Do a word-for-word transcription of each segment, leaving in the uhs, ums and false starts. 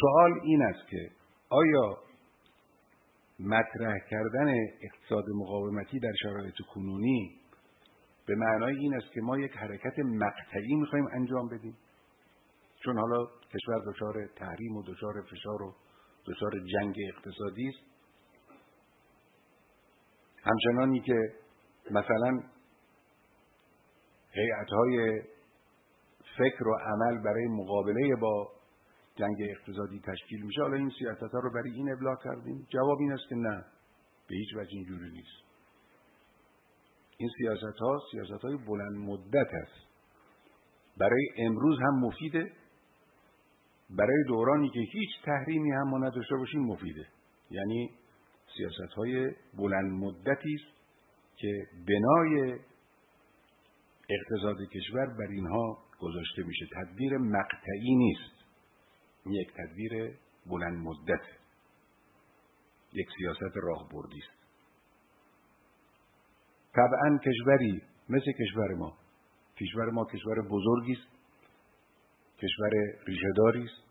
سوال این است که آیا مطرح کردن اقتصاد مقاومتی در شرایط کنونی به معنای این است که ما یک حرکت مقطعی میخوایم انجام بدیم؟ چون حالا کشور دچار تحریم و دچار فشار و دچار جنگ اقتصادی است، همچنانی که مثلا هیئت‌های فکر و عمل برای مقابله با جنگ اقتصادی تشکیل میشه، حالا این سیاست‌ها رو برای این ابلاغ کردیم؟ جواب این است که نه، به هیچ وجه اینجوری نیست. این سیاست‌ها سیاست‌های بلند مدت است، برای امروز هم مفیده، برای دورانی که هیچ تحریمی هم ما نداشته باشیم مفیده. یعنی سیاست‌های بلند مدتی است که بنای اقتصاد کشور بر اینها گذاشته میشه. تدبیر مقطعی نیست، این یک تدبیر بلند مدت، یک سیاست راهبردی است. طبعا کشوری مثل کشور ما، کشور ما کشور بزرگی است، کشور ریشه‌داری است،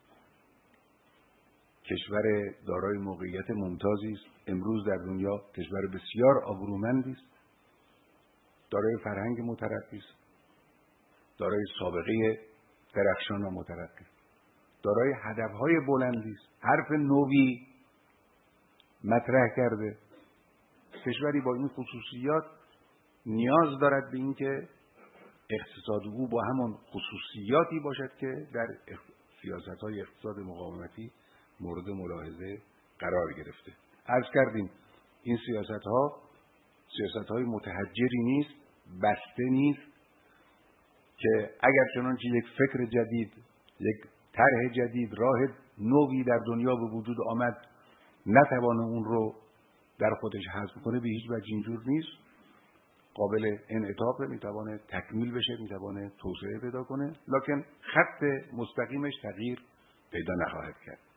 کشور دارای موقعیت ممتازی است، امروز در دنیا کشور بسیار آبرومندی است، دارای فرهنگ مترقی است، دارای سابقه درخشان و مترقی، دارای هدف‌های بلندی است، حرف نوی مطرح کرده. کشوری با این خصوصیات نیاز دارد به این که اقتصاد او با همون خصوصیاتی باشد که در سیاست‌های اقتصاد مقاومتی مورد ملاحظه قرار گرفته. عرض کردیم این سیاست‌ها سیاست‌های متحجری نیست، بسته نیست که اگر چنانچه یک فکر جدید، یک طرح جدید، راه نوی در دنیا به وجود آمد نتوانه اون رو در خودش حذف کنه، به هیچ وجه اینجور نیست. قابل انعطاف، میتوانه تکمیل بشه، میتوانه توسعه پیدا کنه، لکن خط مستقیمش تغییر پیدا نخواهد کرد.